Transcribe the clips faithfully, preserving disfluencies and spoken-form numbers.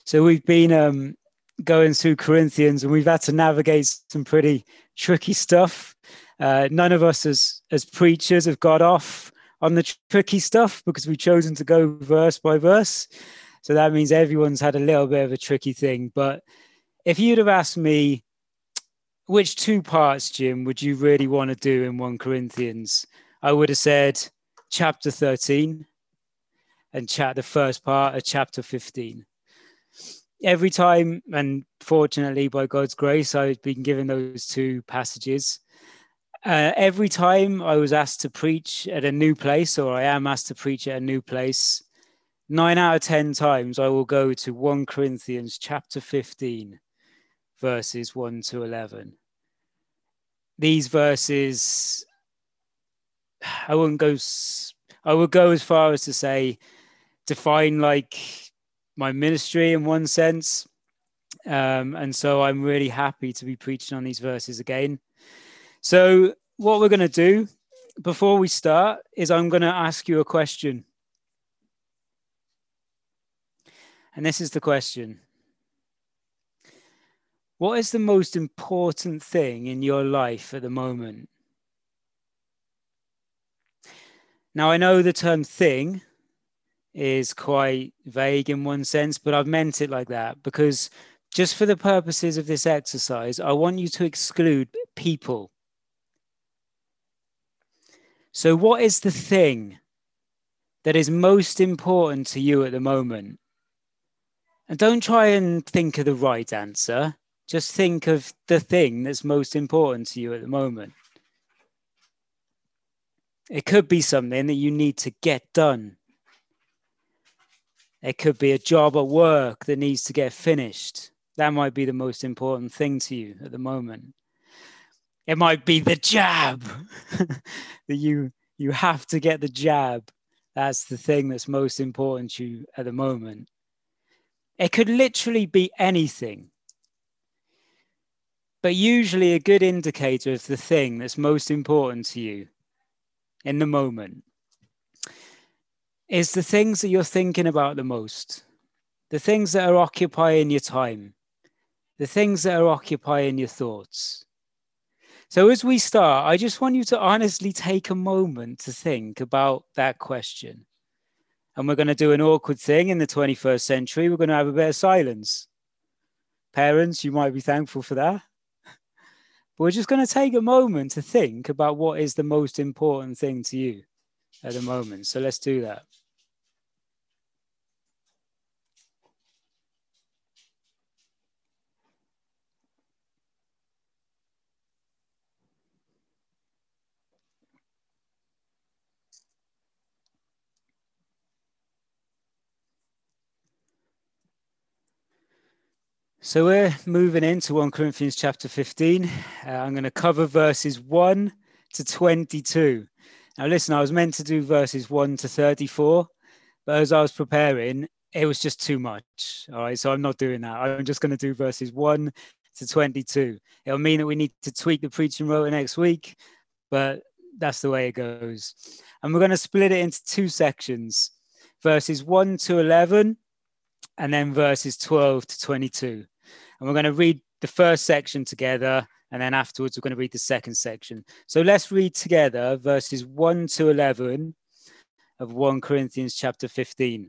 So we've been um, going through Corinthians, and we've had to navigate some pretty tricky stuff. Uh, none of us as, as preachers have got off on the tr- tricky stuff because we've chosen to go verse by verse. So that means everyone's had a little bit of a tricky thing. But if you'd have asked me, which two parts, Jim, would you really want to do in First Corinthians? I would have said chapter thirteen and chat the first part of chapter fifteen. Every time, and fortunately by God's grace, I've been given those two passages. Uh, every time I was asked to preach at a new place, or I am asked to preach at a new place, nine out of ten times I will go to First Corinthians chapter fifteen, verses one to eleven. These verses, I wouldn't go, I would go as far as to say, define like my ministry in one sense. Um, and so I'm really happy to be preaching on these verses again. So what we're going to do before we start is I'm going to ask you a question. And this is the question. What is the most important thing in your life at the moment? Now, I know the term thing is quite vague in one sense, but I've meant it like that because just for the purposes of this exercise, I want you to exclude people. So what is the thing that is most important to you at the moment? And don't try and think of the right answer. Just think of the thing that's most important to you at the moment. It could be something that you need to get done. It could be a job at work that needs to get finished. That might be the most important thing to you at the moment. It might be the jab that you, you have to get the jab. That's the thing that's most important to you at the moment. It could literally be anything. But usually a good indicator of the thing that's most important to you in the moment is the things that you're thinking about the most, the things that are occupying your time, the things that are occupying your thoughts. So as we start, I just want you to honestly take a moment to think about that question. And we're going to do an awkward thing in the twenty-first century. We're going to have a bit of silence. Parents, you might be thankful for that. But we're just going to take a moment to think about what is the most important thing to you at the moment. So let's do that. So we're moving into First Corinthians chapter fifteen. Uh, I'm going to cover verses one to twenty-two. Now listen, I was meant to do verses one to thirty-four, but as I was preparing, it was just too much. All right, so I'm not doing that. I'm just going to do verses one to twenty-two. It'll mean that we need to tweak the preaching rota next week, but that's the way it goes. And we're going to split it into two sections, verses one to eleven, and then verses twelve to twenty-two. And we're going to read the first section together, and then afterwards we're going to read the second section. So let's read together verses one to eleven of First Corinthians chapter fifteen.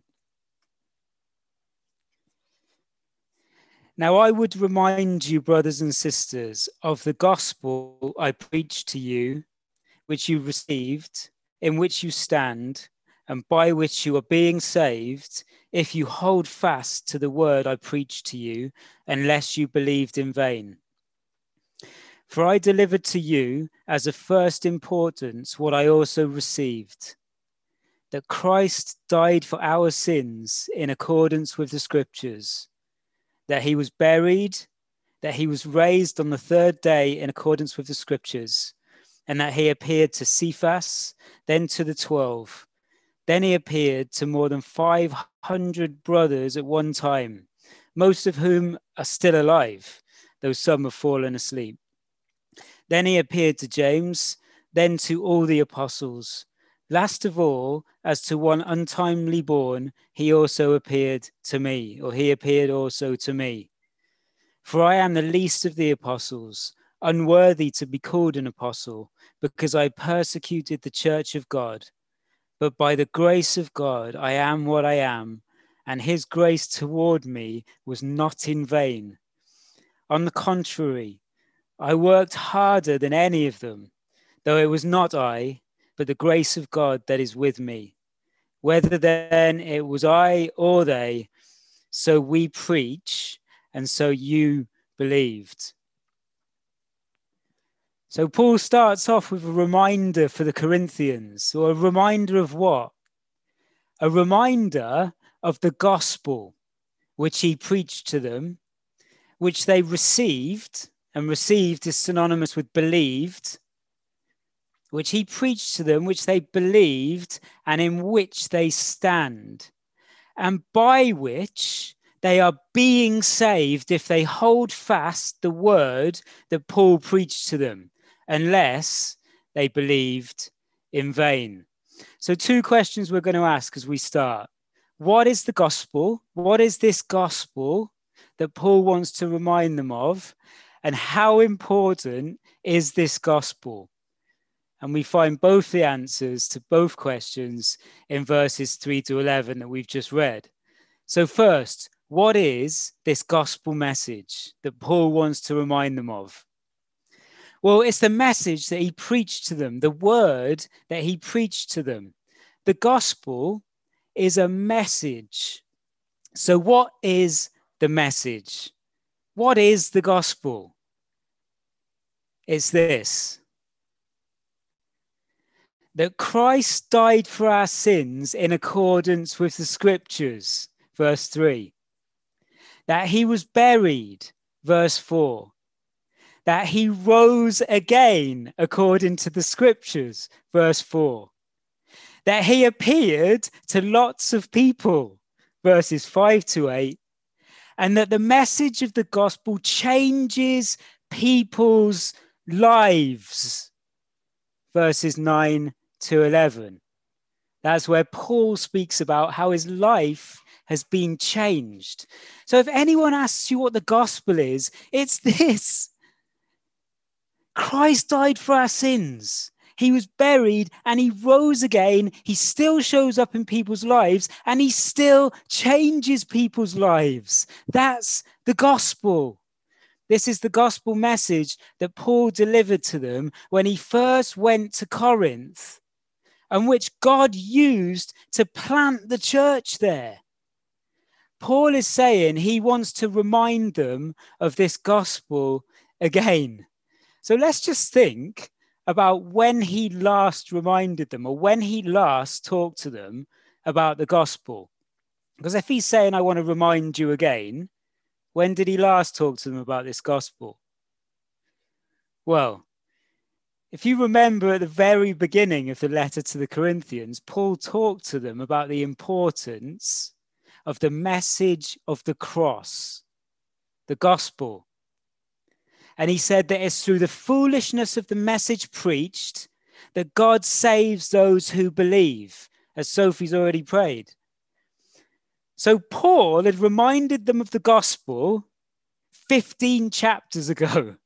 Now I would remind you, brothers and sisters, of the gospel I preached to you, which you received, in which you stand, and by which you are being saved, if you hold fast to the word I preached to you, unless you believed in vain. For I delivered to you as of first importance what I also received, that Christ died for our sins in accordance with the scriptures, that he was buried, that he was raised on the third day in accordance with the scriptures, and that he appeared to Cephas, then to the twelve. Then he appeared to more than five hundred brothers at one time, most of whom are still alive, though some have fallen asleep. Then he appeared to James, then to all the apostles. Last of all, as to one untimely born, he also appeared to me, or he appeared also to me. For I am the least of the apostles, unworthy to be called an apostle, because I persecuted the church of God. But by the grace of God, I am what I am, and his grace toward me was not in vain. On the contrary, I worked harder than any of them, though it was not I, but the grace of God that is with me. Whether then it was I or they, so we preach, and so you believed. So Paul starts off with a reminder for the Corinthians, or a reminder of what? A reminder of the gospel which he preached to them, which they received, and received is synonymous with believed, which he preached to them, which they believed, and in which they stand, and by which they are being saved if they hold fast the word that Paul preached to them, unless they believed in vain. So two questions we're going to ask as we start. What is the gospel? What is this gospel that Paul wants to remind them of? And how important is this gospel? And we find both the answers to both questions in verses three to eleven that we've just read. So first, what is this gospel message that Paul wants to remind them of? Well, it's the message that he preached to them, the word that he preached to them. The gospel is a message. So what is the message? What is the gospel? It's this: that Christ died for our sins in accordance with the scriptures, verse three. That he was buried, verse four. That he rose again according to the scriptures, verse four. That he appeared to lots of people, verses five to eight. And that the message of the gospel changes people's lives, verses nine to eleven. That's where Paul speaks about how his life has been changed. So if anyone asks you what the gospel is, it's this: Christ died for our sins. He was buried and he rose again. He still shows up in people's lives and he still changes people's lives. That's the gospel. This is the gospel message that Paul delivered to them when he first went to Corinth, and which God used to plant the church there. Paul is saying he wants to remind them of this gospel again. So let's just think about when he last reminded them, or when he last talked to them about the gospel. Because if he's saying, I want to remind you again, when did he last talk to them about this gospel? Well, if you remember at the very beginning of the letter to the Corinthians, Paul talked to them about the importance of the message of the cross, the gospel. And he said that it's through the foolishness of the message preached that God saves those who believe, as Sophie's already prayed. So Paul had reminded them of the gospel fifteen chapters ago.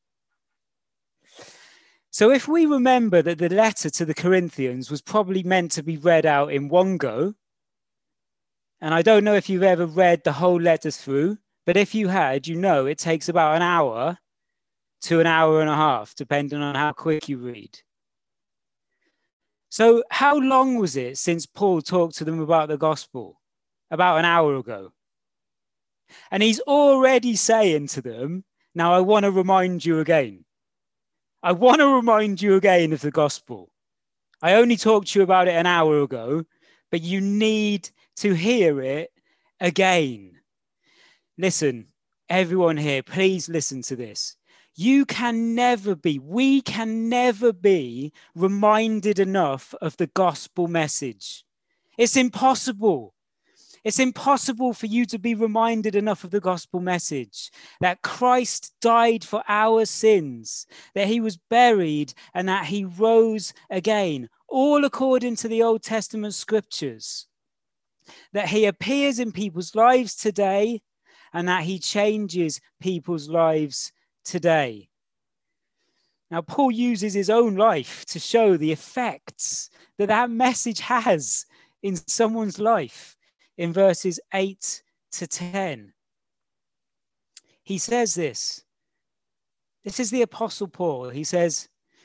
So if we remember that the letter to the Corinthians was probably meant to be read out in one go, and I don't know if you've ever read the whole letter through, but if you had, you know it takes about an hour to an hour and a half, depending on how quick you read. So how long was it since Paul talked to them about the gospel? About an hour ago. And he's already saying to them, now I want to remind you again. I want to remind you again of the gospel. I only talked to you about it an hour ago, but you need to hear it again. Listen, everyone here, please listen to this. You can never be, we can never be reminded enough of the gospel message. It's impossible. It's impossible for you to be reminded enough of the gospel message, that Christ died for our sins, that he was buried and that he rose again. all according to the Old Testament scriptures, that he appears in people's lives today and that he changes people's lives today. Now, Paul uses his own life to show the effects that that message has in someone's life in verses eight to ten. He says this. This is the Apostle Paul. He says,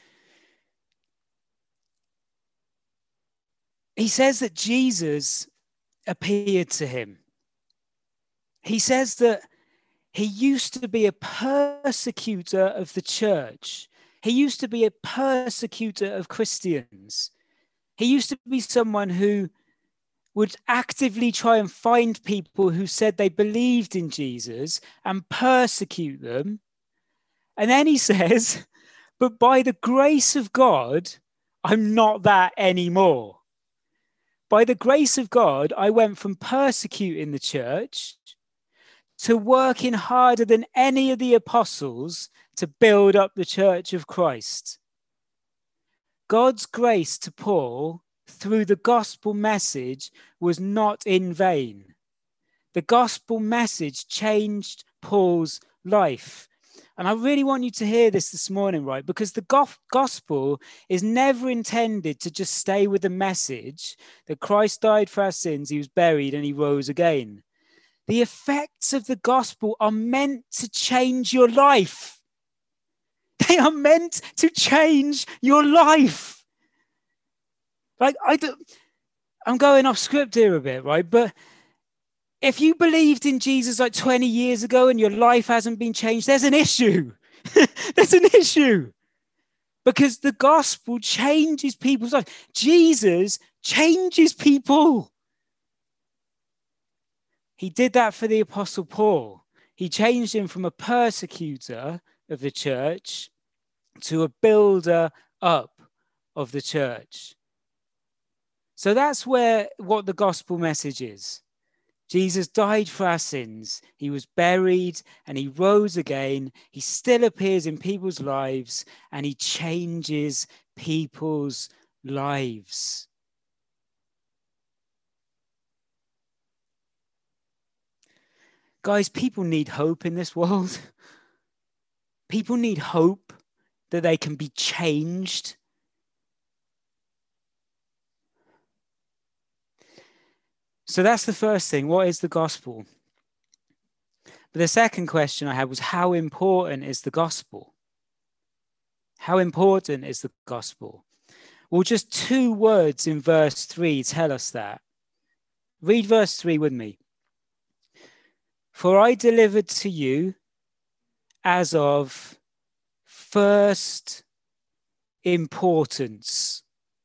he says that Jesus appeared to him. He says that he used to be a persecutor of the church. He used to be a persecutor of Christians. He used to be someone who would actively try and find people who said they believed in Jesus and persecute them. And then he says, but by the grace of God, I'm not that anymore. By the grace of God, I went from persecuting the church to working harder than any of the apostles to build up the church of Christ. God's grace to Paul through the gospel message was not in vain. The gospel message changed Paul's life. And I really want you to hear this this morning, right? Because the go- gospel is never intended to just stay with the message that Christ died for our sins, he was buried, and he rose again. The effects of the gospel are meant to change your life. They are meant to change your life. Like, I do, I'm going off script here a bit, right? But if you believed in Jesus like twenty years ago and your life hasn't been changed, there's an issue. There's an issue. Because the gospel changes people's lives. Jesus changes people. He did that for the Apostle Paul. He changed him from a persecutor of the church to a builder up of the church. So that's where what the gospel message is. Jesus died for our sins. He was buried and he rose again. He still appears in people's lives and he changes people's lives. Guys, people need hope in this world. People need hope that they can be changed. So that's the first thing. What is the gospel? But the second question I had was, how important is the gospel? How important is the gospel? Well, just two words in verse three tell us that. Read verse three with me. For I delivered to you as of first importance.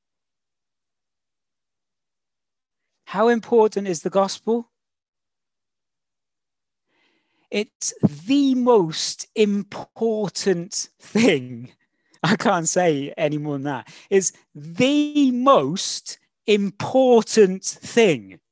How important is the gospel? It's the most important thing. I can't say any more than that. It's the most important thing.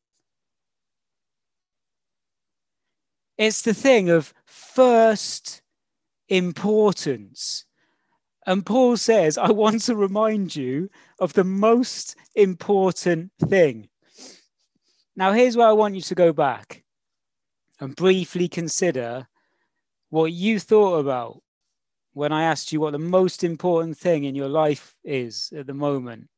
It's the thing of first importance. And Paul says, I want to remind you of the most important thing. Now, here's where I want you to go back and briefly consider what you thought about when I asked you what the most important thing in your life is at the moment.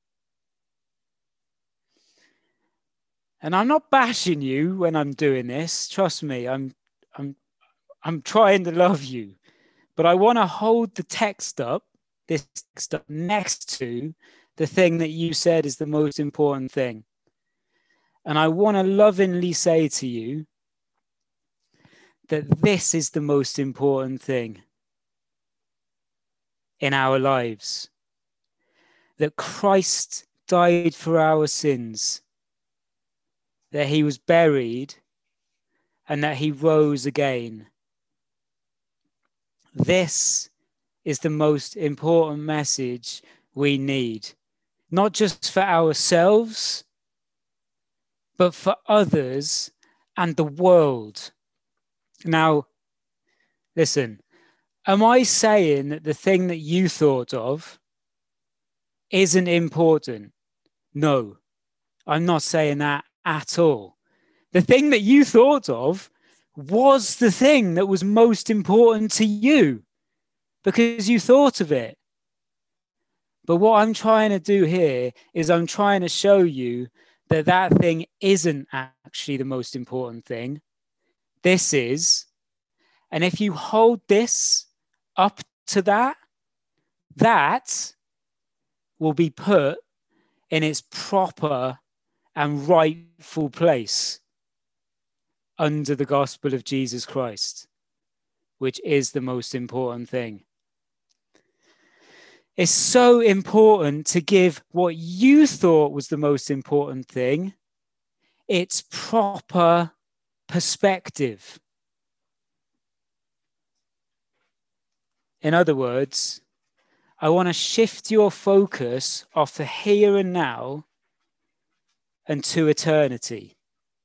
And I'm not bashing you when I'm doing this. Trust me, I'm, I'm, I'm trying to love you. But I want to hold the text up, this text up next to the thing that you said is the most important thing. And I want to lovingly say to you that this is the most important thing in our lives. That Christ died for our sins. That he was buried and that he rose again. This is the most important message we need, not just for ourselves, but for others and the world. Now, listen, am I saying that the thing that you thought of isn't important. No, I'm not saying that at all. The thing that you thought of was the thing that was most important to you because you thought of it. But what I'm trying to do here is I'm trying to show you that that thing isn't actually the most important thing. This is. And if you hold this up to that, that will be put in its proper and rightful place under the gospel of Jesus Christ, which is the most important thing. It's so important to give what you thought was the most important thing its proper perspective. In other words, I want to shift your focus off the here and now and to eternity.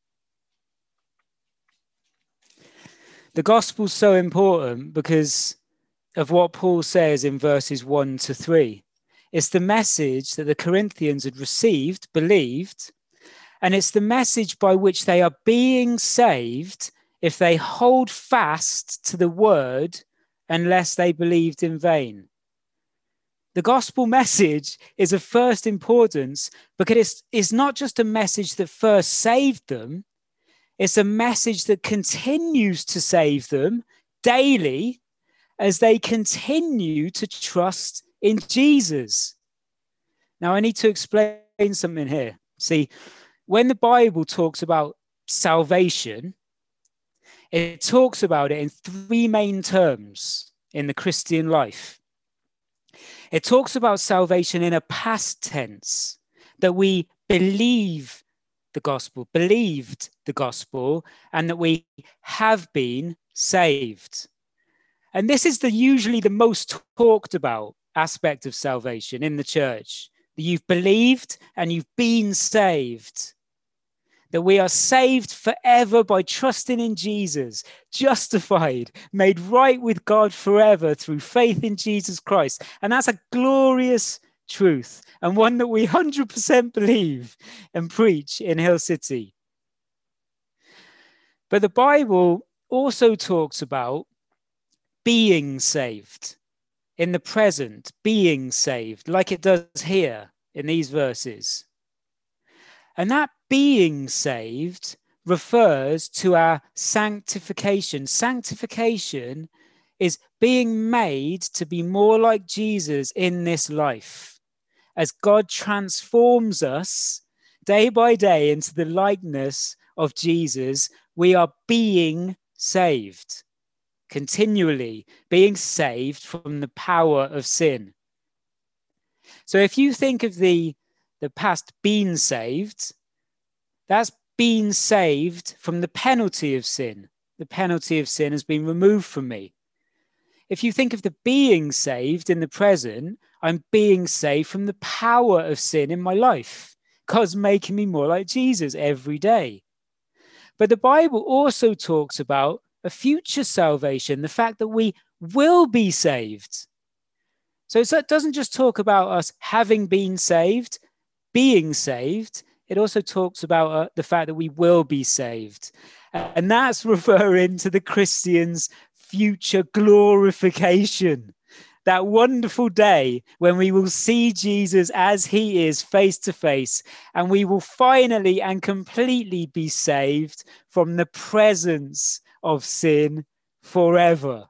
The gospel's so important because of what Paul says in verses one to three. It's the message that the Corinthians had received, believed, and it's the message by which they are being saved if they hold fast to the word unless they believed in vain. The gospel message is of first importance because it's, it's not just a message that first saved them, it's a message that continues to save them daily as they continue to trust in Jesus. Now, I need to explain something here. See, when the Bible talks about salvation, it talks about it in three main terms in the Christian life. It talks about salvation in a past tense, that we believe the gospel, believed the gospel, and that we have been saved. And this is the usually the most talked about aspect of salvation in the church, that you've believed and you've been saved. That we are saved forever by trusting in Jesus, justified, made right with God forever through faith in Jesus Christ. And that's a glorious truth and one that we one hundred percent believe and preach in Hill City. But the Bible also talks about being saved in the present, being saved, like it does here in these verses. And that being saved refers to our sanctification. Sanctification is being made to be more like Jesus in this life. As God transforms us day by day into the likeness of Jesus, we are being saved, continually being saved from the power of sin. So if you think of the, the past being saved, that's being saved from the penalty of sin. The penalty of sin has been removed from me. If you think of the being saved in the present, I'm being saved from the power of sin in my life. God's making me more like Jesus every day. But the Bible also talks about a future salvation, the fact that we will be saved. So it doesn't just talk about us having been saved, being saved. It also talks about uh, the fact that we will be saved. And that's referring to the Christian's future glorification. That wonderful day when we will see Jesus as he is face to face, and we will finally and completely be saved from the presence of sin forever.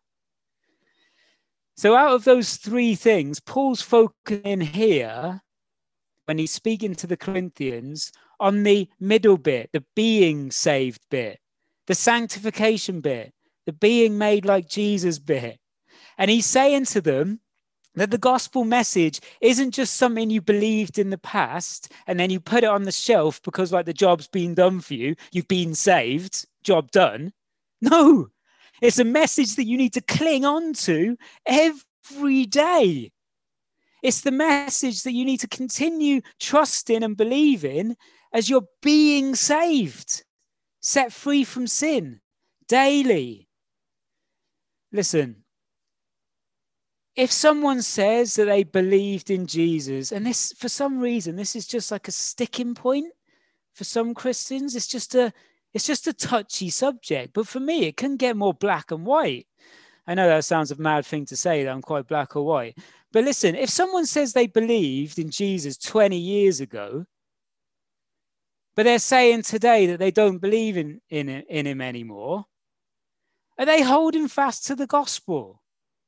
So out of those three things, Paul's focusing here when he's speaking to the Corinthians on the middle bit, the being saved bit, the sanctification bit, the being made like Jesus bit. And he's saying to them that the gospel message isn't just something you believed in the past and then you put it on the shelf because like the job's been done for you, you've been saved, job done. No, it's a message that you need to cling on to every day. It's the message that you need to continue trusting and believing as you're being saved, set free from sin daily. Listen, if someone says that they believed in Jesus, and this, for some reason, this is just like a sticking point for some Christians, it's just a, it's just a touchy subject. But for me, it can get more black and white. I know that sounds a mad thing to say, that I'm quite black or white. But listen, if someone says they believed in Jesus twenty years ago, but they're saying today that they don't believe in, in, in him anymore, are they holding fast to the gospel?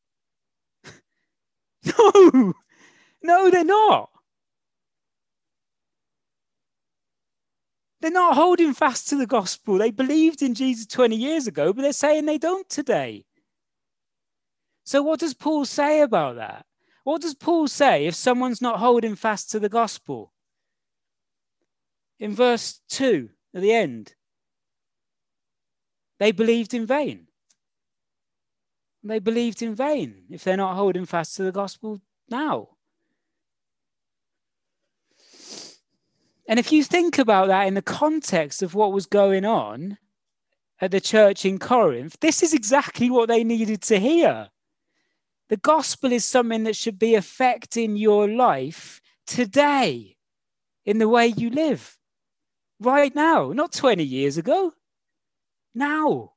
No, no, they're not. They're not holding fast to the gospel. They believed in Jesus twenty years ago, but they're saying they don't today. So what does Paul say about that? What does Paul say if someone's not holding fast to the gospel? In verse two, at the end, they believed in vain. They believed in vain if they're not holding fast to the gospel now. And if you think about that in the context of what was going on at the church in Corinth, this is exactly what they needed to hear. The gospel is something that should be affecting your life today in the way you live. Right now, not twenty years ago. Now.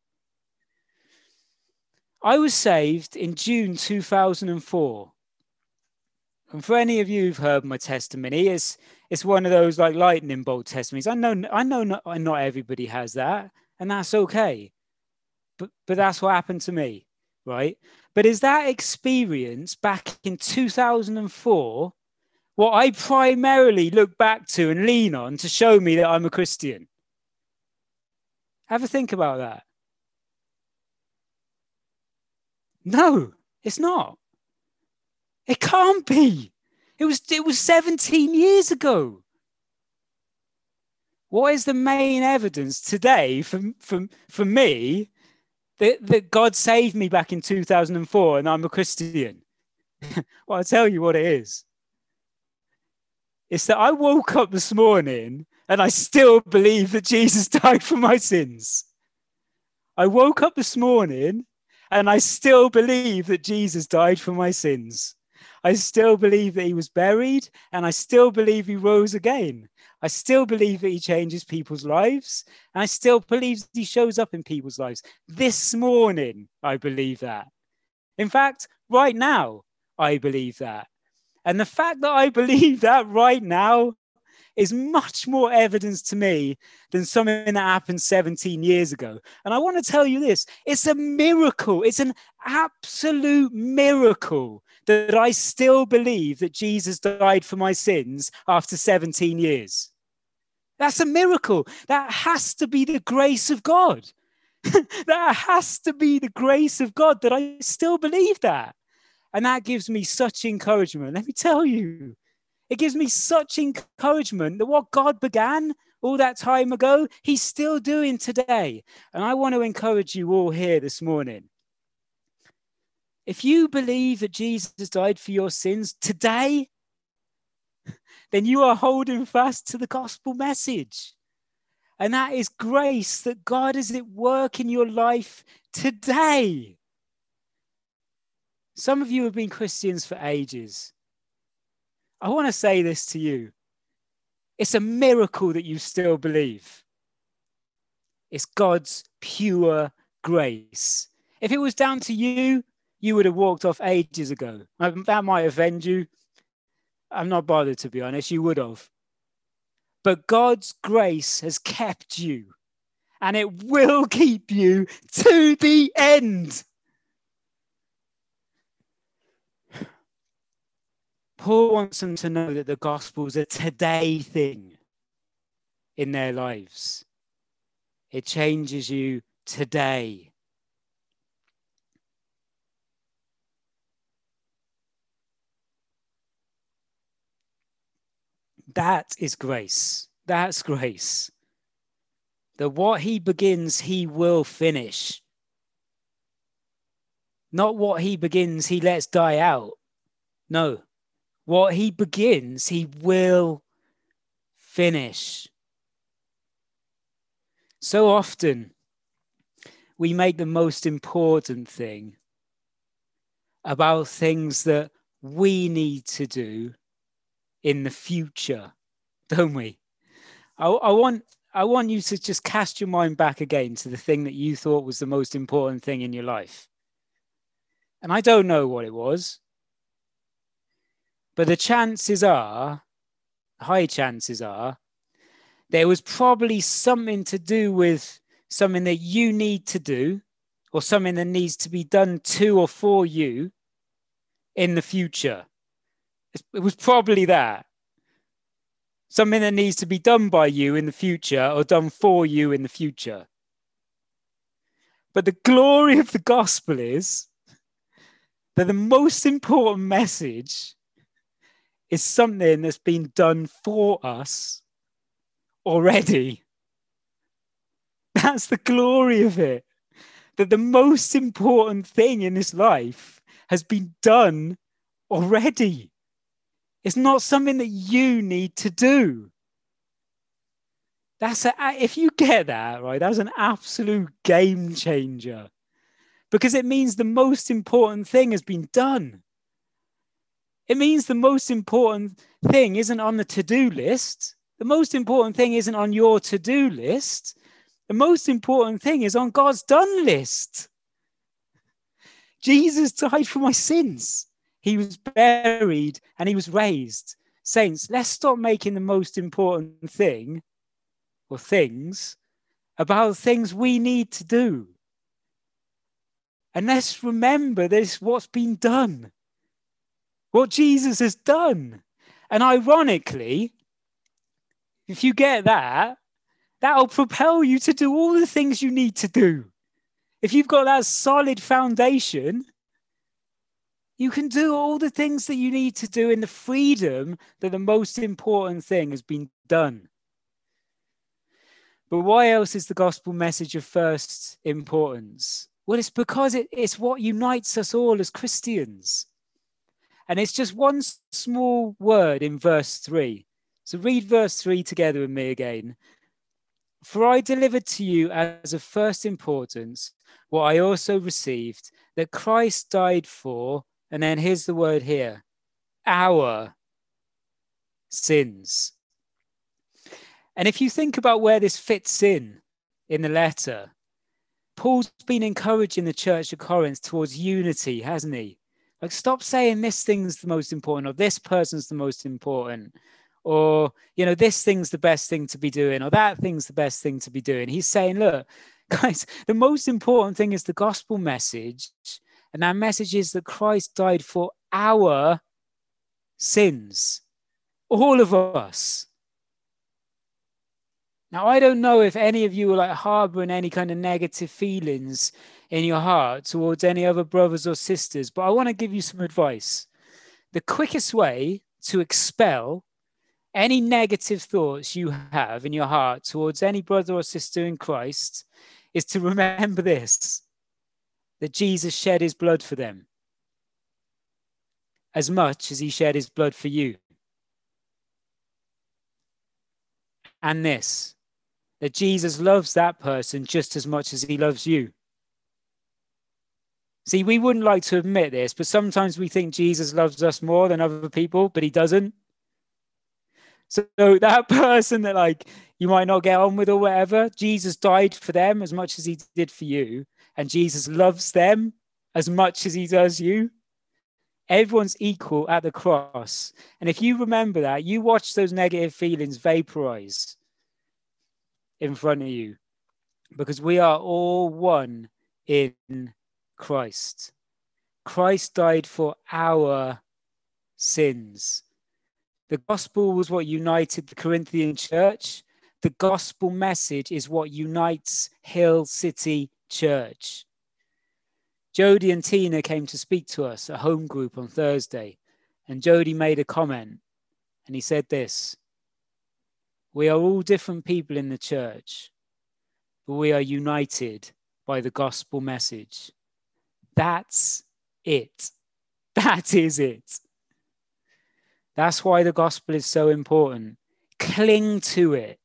I was saved in June two thousand four. And for any of you who've heard my testimony, it's it's one of those like lightning bolt testimonies. I know I know not, not everybody has that, and that's okay. But but that's what happened to me, right? But is that experience back in two thousand four what I primarily look back to and lean on to show me that I'm a Christian? Have a think about that. No, it's not. It can't be. It was, it was seventeen years ago. What is the main evidence today for, for, for me that, that God saved me back in two thousand four and I'm a Christian? Well, I'll tell you what it is. It's that I woke up this morning and I still believe that Jesus died for my sins. I woke up this morning and I still believe that Jesus died for my sins. I still believe that he was buried, and I still believe he rose again. I still believe that he changes people's lives, and I still believe that he shows up in people's lives. This morning, I believe that. In fact, right now, I believe that. And the fact that I believe that right now is much more evidence to me than something that happened seventeen years ago. And I want to tell you this, it's a miracle. It's an absolute miracle that I still believe that Jesus died for my sins after seventeen years. That's a miracle. That has to be the grace of God. That has to be the grace of God that I still believe that. And that gives me such encouragement. Let me tell you, it gives me such encouragement that what God began all that time ago, he's still doing today. And I want to encourage you all here this morning. If you believe that Jesus died for your sins today, then you are holding fast to the gospel message. And that is grace that God is at work in your life today. Some of you have been Christians for ages. I want to say this to you. It's a miracle that you still believe. It's God's pure grace. If it was down to you, you would have walked off ages ago. That might offend you. I'm not bothered, to be honest. You would have. But God's grace has kept you, and it will keep you to the end. Paul wants them to know that the gospel is a today thing in their lives. It changes you today. That is grace. That's grace. That what he begins, he will finish. Not what he begins, he lets die out. No. What he begins, he will finish. So often, we make the most important thing about things that we need to do in the future, don't we? I, I want I want you to just cast your mind back again to the thing that you thought was the most important thing in your life. And I don't know what it was, but the chances are, high chances are, there was probably something to do with something that you need to do, or something that needs to be done to or for you in the future. It was probably that. Something that needs to be done by you in the future or done for you in the future. But the glory of the gospel is that the most important message is something that's been done for us already. That's the glory of it. That the most important thing in this life has been done already. It's not something that you need to do. That's a, if you get that, right, that's an absolute game changer. Because it means the most important thing has been done. It means the most important thing isn't on the to-do list. The most important thing isn't on your to-do list. The most important thing is on God's done list. Jesus died for my sins. He was buried and he was raised. Saints, let's stop making the most important thing or things about things we need to do. And let's remember this, what's been done, what Jesus has done. And ironically, if you get that, that'll propel you to do all the things you need to do. If you've got that solid foundation, you can do all the things that you need to do in the freedom that the most important thing has been done. But why else is the gospel message of first importance? Well, it's because it, it's what unites us all as Christians. And it's just one small word in verse three. So read verse three together with me again. For I delivered to you as of first importance what I also received, that Christ died for, and then here's the word here, our sins. And if you think about where this fits in, in the letter, Paul's been encouraging the church of Corinth towards unity, hasn't he? Like, stop saying this thing's the most important, or this person's the most important, or, you know, this thing's the best thing to be doing, or that thing's the best thing to be doing. He's saying, look, guys, the most important thing is the gospel message. And that message is that Christ died for our sins, all of us. Now, I don't know if any of you are like harboring any kind of negative feelings in your heart towards any other brothers or sisters, but I want to give you some advice. The quickest way to expel any negative thoughts you have in your heart towards any brother or sister in Christ is to remember this, that Jesus shed his blood for them as much as he shed his blood for you. And this, that Jesus loves that person just as much as he loves you. See, we wouldn't like to admit this, but sometimes we think Jesus loves us more than other people, but he doesn't. So that person that, like, you might not get on with or whatever, Jesus died for them as much as he did for you. And Jesus loves them as much as he does you. Everyone's equal at the cross. And if you remember that, you watch those negative feelings vaporize in front of you, because we are all one in Christ. Christ died for our sins. The gospel was what united the Corinthian church. The gospel message is what unites Hill City Church. Jody and Tina came to speak to us at home group on Thursday, and Jody made a comment, and he said this: we are all different people in the church, but we are united by the gospel message. That's it. That is it. That's why the gospel is so important. Cling to it.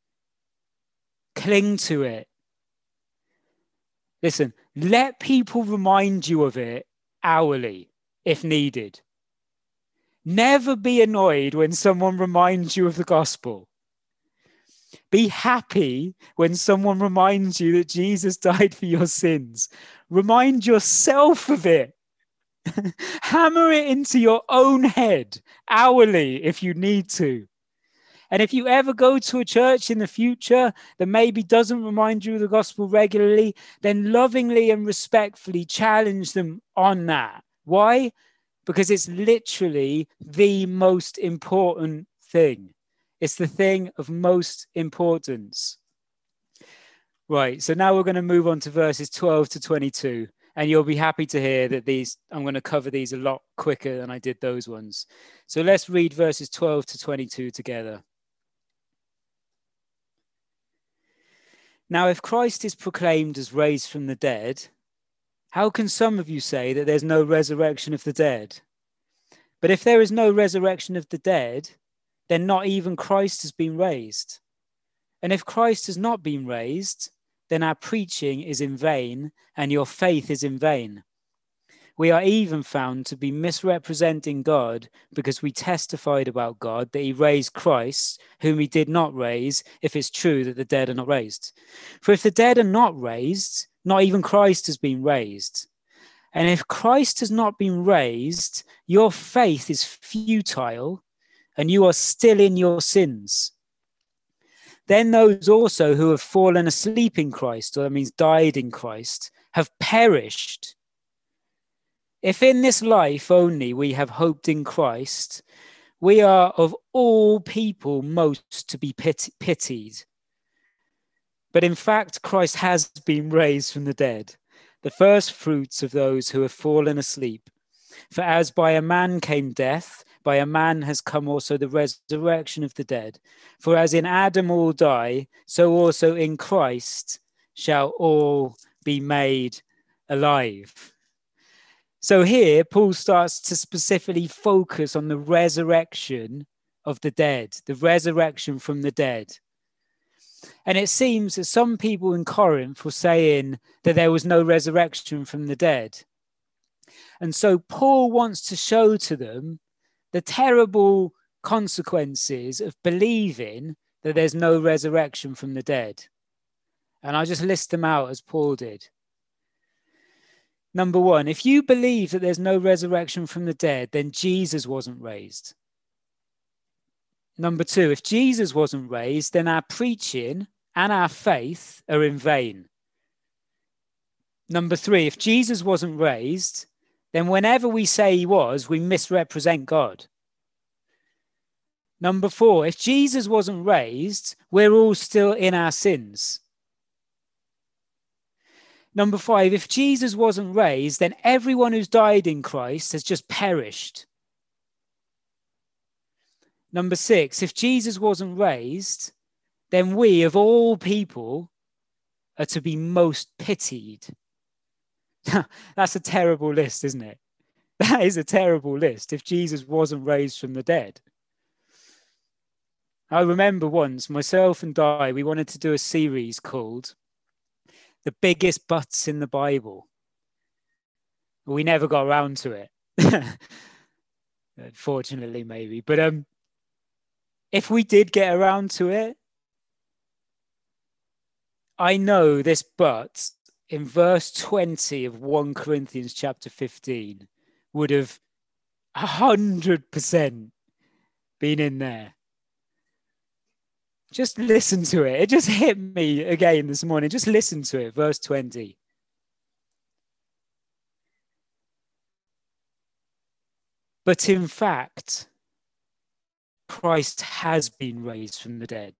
Cling to it. Listen, let people remind you of it hourly. if needed. Never be annoyed when someone reminds you of the gospel. Be happy when someone reminds you that Jesus died for your sins. Remind yourself of it. Hammer it into your own head hourly if you need to. And if you ever go to a church in the future that maybe doesn't remind you of the gospel regularly, then lovingly and respectfully challenge them on that. Why? Because it's literally the most important thing. It's the thing of most importance. Right, so now we're going to move on to verses twelve to twenty-two. And you'll be happy to hear that these, I'm going to cover these a lot quicker than I did those ones. So let's read verses twelve to twenty-two together. Now, if Christ is proclaimed as raised from the dead, how can some of you say that there's no resurrection of the dead? But if there is no resurrection of the dead, then not even Christ has been raised. And if Christ has not been raised, then our preaching is in vain and your faith is in vain. We are even found to be misrepresenting God because we testified about God that he raised Christ, whom he did not raise, if it's true that the dead are not raised. For if the dead are not raised, not even Christ has been raised. And if Christ has not been raised, your faith is futile and you are still in your sins. Then those also who have fallen asleep in Christ, or that means died in Christ, have perished. If in this life only we have hoped in Christ, we are of all people most to be pit- pitied. But in fact, Christ has been raised from the dead, the first fruits of those who have fallen asleep. For as by a man came death, by a man has come also the resurrection of the dead. For as in Adam all die, so also in Christ shall all be made alive. So here, Paul starts to specifically focus on the resurrection of the dead, the resurrection from the dead. And it seems that some people in Corinth were saying that there was no resurrection from the dead. And so Paul wants to show to them the terrible consequences of believing that there's no resurrection from the dead. And I'll just list them out as Paul did. Number one, if you believe that there's no resurrection from the dead, then Jesus wasn't raised. Number two, if Jesus wasn't raised, then our preaching and our faith are in vain. Number three, if Jesus wasn't raised, then whenever we say he was, we misrepresent God. Number four, if Jesus wasn't raised, we're all still in our sins. Number five, if Jesus wasn't raised, then everyone who's died in Christ has just perished. Number six, if Jesus wasn't raised, then we, of all people, are to be most pitied. That's a terrible list, isn't it? That is a terrible list if Jesus wasn't raised from the dead. I remember once, myself and Di, we wanted to do a series called The Biggest Butts in the Bible. We never got around to it. Fortunately, maybe. But um, if we did get around to it, I know this but in verse twenty of First Corinthians chapter fifteen would have one hundred percent been in there. Just listen to it. It just hit me again this morning. Just listen to it, verse twenty. But in fact, Christ has been raised from the dead.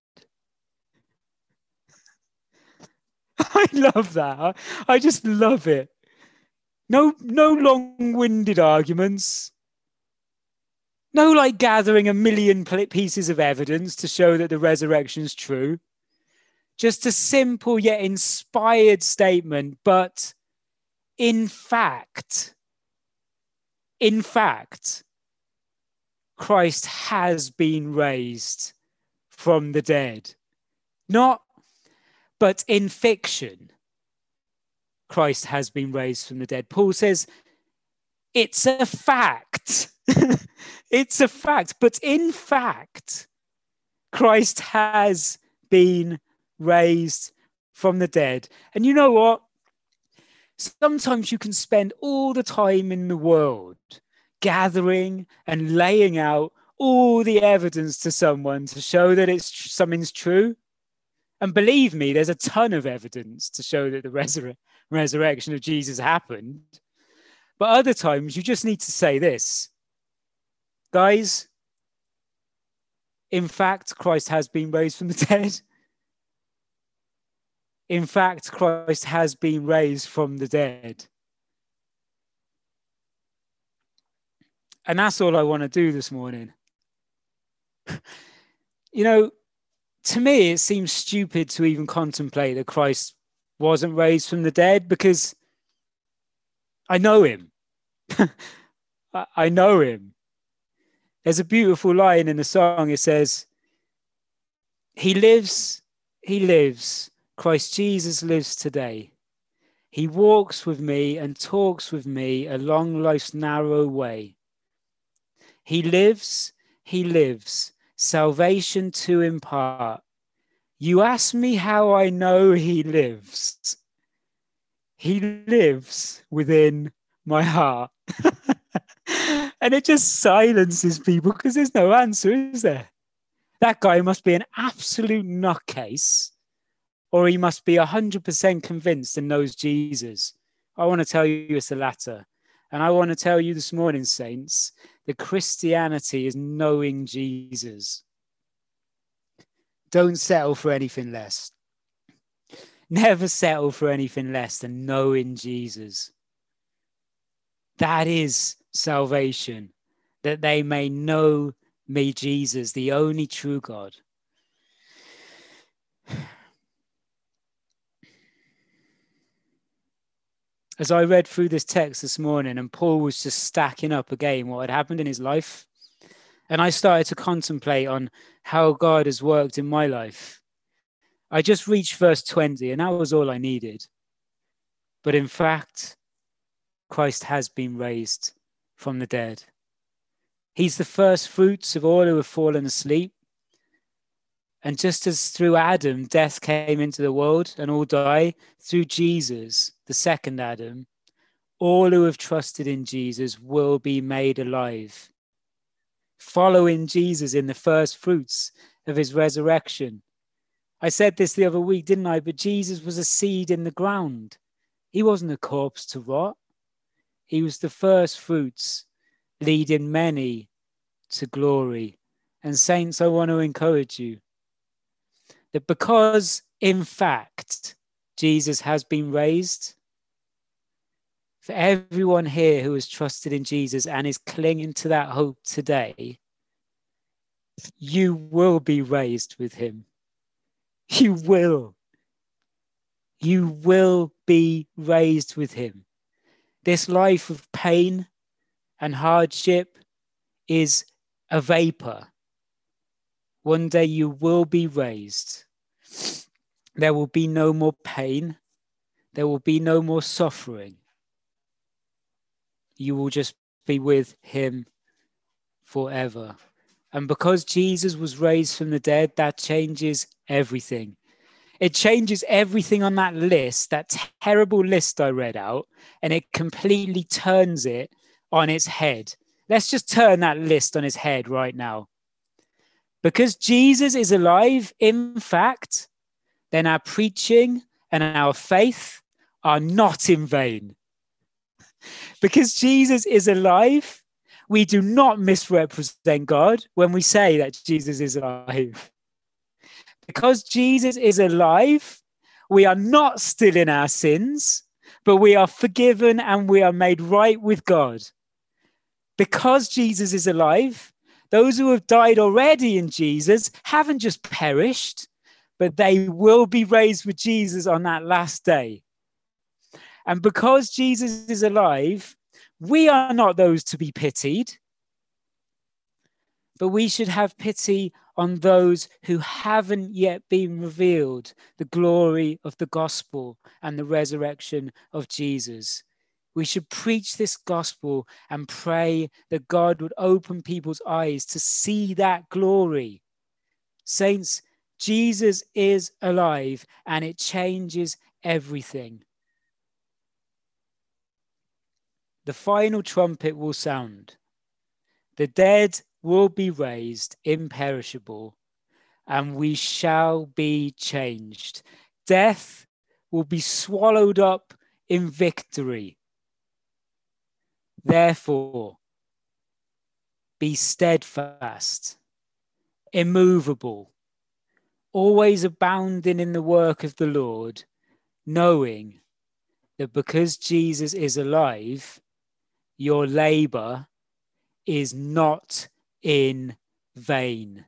I love that. I just love it. No, no long-winded arguments. No, like gathering a million pieces of evidence to show that the resurrection is true. Just a simple yet inspired statement. But in fact, in fact, Christ has been raised from the dead. Not, but in fiction, Christ has been raised from the dead. Paul says, It's a fact. It's a fact. But in fact, Christ has been raised from the dead. And you know what? Sometimes you can spend all the time in the world gathering and laying out all the evidence to someone to show that it's something's true. And believe me, there's a ton of evidence to show that the resur- resurrection of Jesus happened. But other times you just need to say this. Guys, in fact, Christ has been raised from the dead. In fact, Christ has been raised from the dead. And that's all I want to do this morning. You know, to me, it seems stupid to even contemplate that Christ wasn't raised from the dead because I know him. I know him. There's a beautiful line in the song. It says, he lives, he lives. Christ Jesus lives today. He walks with me and talks with me along life's narrow way. He lives, he lives, salvation to impart. You ask me how I know he lives. He lives within my heart. And it just silences people because there's no answer, is there? That guy must be an absolute nutcase, or he must be one hundred percent convinced and knows Jesus. I want to tell you it's the latter. And I want to tell you this morning, saints, that Christianity is knowing Jesus. Don't settle for anything less. Never settle for anything less than knowing Jesus. That is salvation, that they may know me, Jesus, the only true God. As I read through this text this morning, and Paul was just stacking up again what had happened in his life, and I started to contemplate on how God has worked in my life. I just reached verse twenty, and that was all I needed. But in fact, Christ has been raised from the dead. He's the first fruits of all who have fallen asleep. And just as through Adam, death came into the world and all die, through Jesus, the second Adam, all who have trusted in Jesus will be made alive. Following Jesus in the first fruits of his resurrection. I said this the other week, didn't I? But Jesus was a seed in the ground. He wasn't a corpse to rot. He was the first fruits, leading many to glory. And saints, I want to encourage you that because, in fact, Jesus has been raised, for everyone here who has trusted in Jesus and is clinging to that hope today, you will be raised with him. You will. You will be raised with him. This life of pain and hardship is a vapor. One day you will be raised. There will be no more pain. There will be no more suffering. You will just be with him forever. And because Jesus was raised from the dead, that changes everything. It changes everything on that list, that terrible list I read out, and it completely turns it on its head. Let's just turn that list on its head right now. Because Jesus is alive, in fact, then our preaching and our faith are not in vain. Because Jesus is alive, we do not misrepresent God when we say that Jesus is alive. Because Jesus is alive, we are not still in our sins, but we are forgiven and we are made right with God. Because Jesus is alive, those who have died already in Jesus haven't just perished, but they will be raised with Jesus on that last day. And because Jesus is alive, we are not those to be pitied, but we should have pity on those who haven't yet been revealed the glory of the gospel and the resurrection of Jesus. We should preach this gospel and pray that God would open people's eyes to see that glory. Saints, Jesus is alive and it changes everything. The final trumpet will sound. The dead will be raised imperishable, and we shall be changed. Death will be swallowed up in victory. Therefore, be steadfast, immovable, always abounding in the work of the Lord, knowing that because Jesus is alive, your labor is not in vain.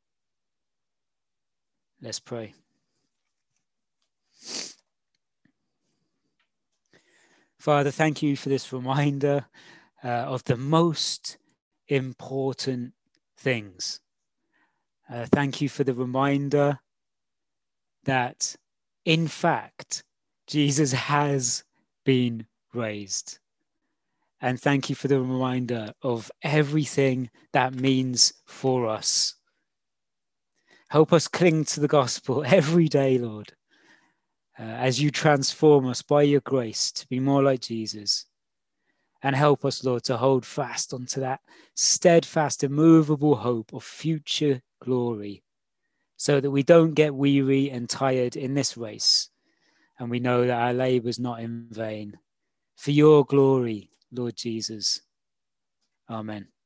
Let's pray. Father, thank you for this reminder uh, of the most important things. Uh, thank you for the reminder that, in fact, Jesus has been raised. And thank you for the reminder of everything that means for us. Help us cling to the gospel every day, Lord, uh, as you transform us by your grace to be more like Jesus. And help us, Lord, to hold fast onto that steadfast, immovable hope of future glory, so that we don't get weary and tired in this race, and we know that our labor is not in vain. For your glory, Lord Jesus. Amen.